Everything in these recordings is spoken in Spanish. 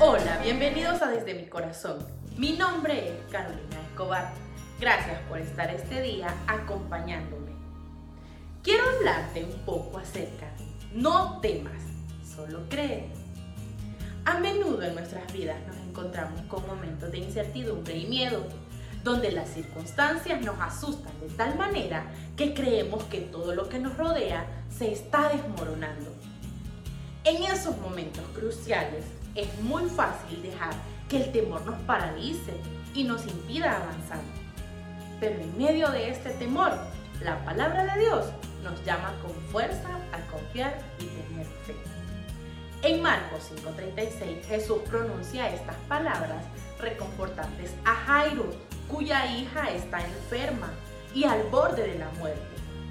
Hola, bienvenidos a Desde mi Corazón. Mi nombre es Carolina Escobar. Gracias por estar este día acompañándome. Quiero hablarte un poco acerca de no temas, solo cree. A menudo en nuestras vidas nos encontramos con momentos de incertidumbre y miedo, donde las circunstancias nos asustan de tal manera que creemos que todo lo que nos rodea se está desmoronando. En esos momentos cruciales es muy fácil dejar que el temor nos paralice y nos impida avanzar. Pero en medio de este temor, la palabra de Dios nos llama con fuerza a confiar y tener fe. En Marcos 5:36, Jesús pronuncia estas palabras reconfortantes a Jairo, cuya hija está enferma y al borde de la muerte.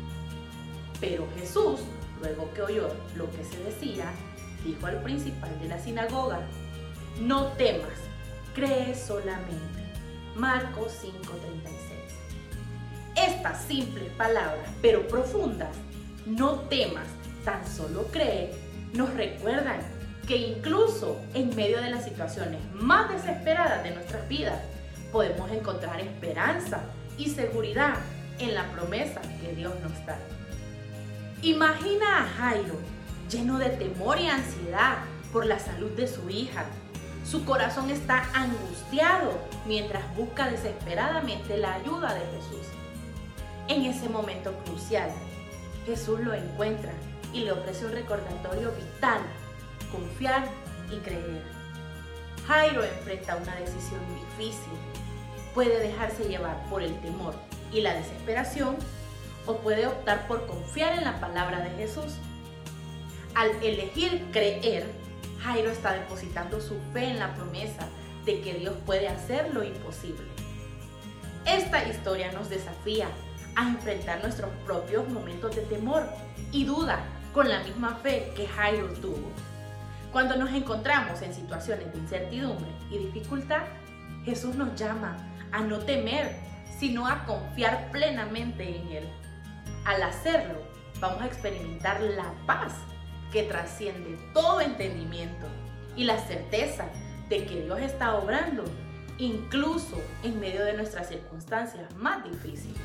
Pero Jesús, luego que oyó lo que se decía, dijo al principal de la sinagoga: no temas, cree solamente. Marcos 5:36. Estas simples palabras, pero profundas, no temas, tan solo cree, nos recuerdan que incluso en medio de las situaciones más desesperadas de nuestras vidas, podemos encontrar esperanza y seguridad en la promesa que Dios nos da. Imagina a Jairo lleno de temor y ansiedad por la salud de su hija. Su corazón está angustiado mientras busca desesperadamente la ayuda de Jesús. En ese momento crucial, Jesús lo encuentra y le ofrece un recordatorio vital: confiar y creer. Jairo enfrenta una decisión difícil. Puede dejarse llevar por el temor y la desesperación, o puede optar por confiar en la palabra de Jesús. Al elegir creer, Jairo está depositando su fe en la promesa de que Dios puede hacer lo imposible. Esta historia nos desafía a enfrentar nuestros propios momentos de temor y duda con la misma fe que Jairo tuvo. Cuando nos encontramos en situaciones de incertidumbre y dificultad, Jesús nos llama a no temer, sino a confiar plenamente en Él. Al hacerlo, vamos a experimentar la paz que trasciende todo entendimiento y la certeza de que Dios está obrando incluso en medio de nuestras circunstancias más difíciles.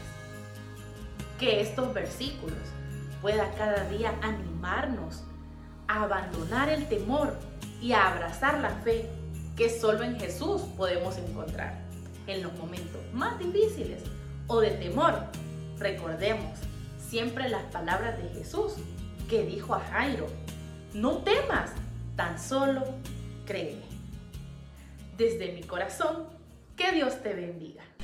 Que estos versículos puedan cada día animarnos a abandonar el temor y a abrazar la fe que solo en Jesús podemos encontrar. En los momentos más difíciles o de temor, recordemos siempre las palabras de Jesús que dijo a Jairo: no temas, tan solo cree. Desde mi corazón, que Dios te bendiga.